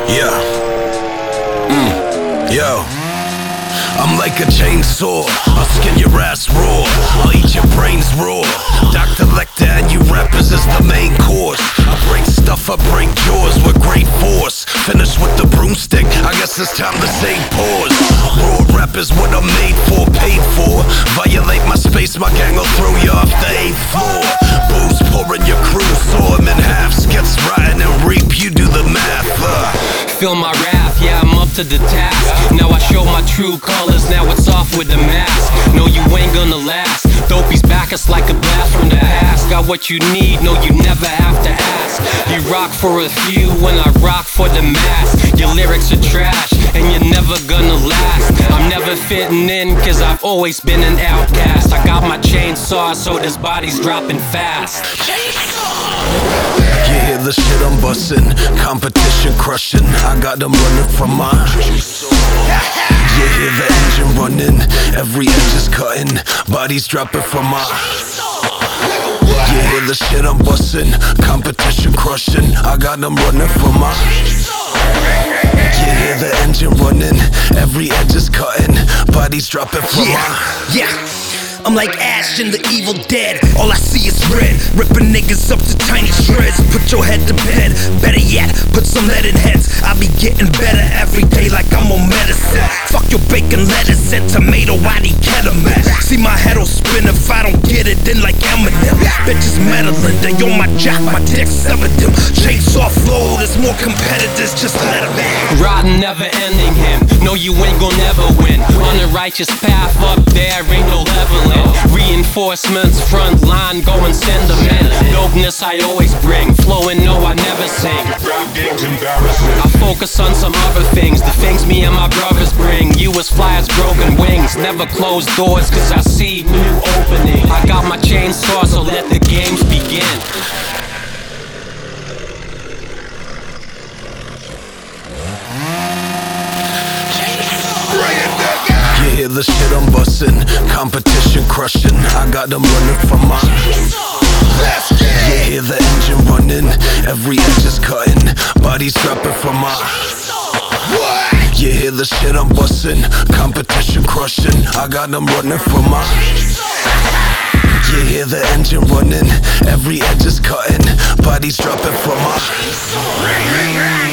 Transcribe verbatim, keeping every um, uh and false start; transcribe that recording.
Yeah. Mm. Yo. I'm like a chainsaw, I'll skin your ass raw, I'll eat your brains raw. Doctor Lecter and you rappers is the main course. I break stuff, I break jaws with great force. Finish with the broomstick, I guess it's time to say pause. Raw rap is what I'm made for, paid for. Violate my space, my gang will throw you off the eighth floor. Booze pouring your crew, saw him in half. Skits riding and reap, you do the math. uh. Feel my wrath, yeah, I'm up to the task. Now I show my true colors, now it's off with the mask. No, you ain't gonna last. Dopey's back, it's like a blast from the past. Got what you need, no, you never have to ask. You rock for a few when I rock for the mass. Your lyrics are trash, and you're never gonna last. I'm never fitting in, cause I've always been an outcast. I got my chainsaw, so this body's dropping fast. You hear the shit I'm bustin', competition crushing. I got them running from mine. You hear the engine running, every edge is cutting, bodies dropping from mine. You hear the shit I'm bustin', competition crushing. I got them running from mine. You hear the engine running, every edge is cutting, bodies dropping from Yeah, mine. yeah. I'm like Ash in the Evil Dead. All I see is red, ripping niggas up to tiny shreds. Put your head to bed, better yet, put some lead in heads. I be getting better every day like I'm on medicine. Fuck your bacon, lettuce, and tomato, I need ketamine. See my head'll spin if I don't get it, then like Eminem. Bitches meddling, they on my jock, my dick severed them. Chainsaw flow, there's more competitors, just let them in. Rotten, never ending him. No, you ain't gon' never win. On the righteous path up there, ain't no leveling. Reinforcements, front line, go and send them in. Dopeness I always bring, flowing, no, I never sing. I focus on some other things, the things me and my brothers bring. You as fly as broken wings, never close doors, cause I see new openings. I got my chainsaw, so let the games begin. You hear the shit I'm bustin', competition crushing. I got them running from mine. You hear the engine running, every edge is cutting, bodies dropping from mine. You hear the shit I'm bustin', competition crushing. I got them running from mine. You hear the engine running, every edge is cutting, bodies dropping from mine.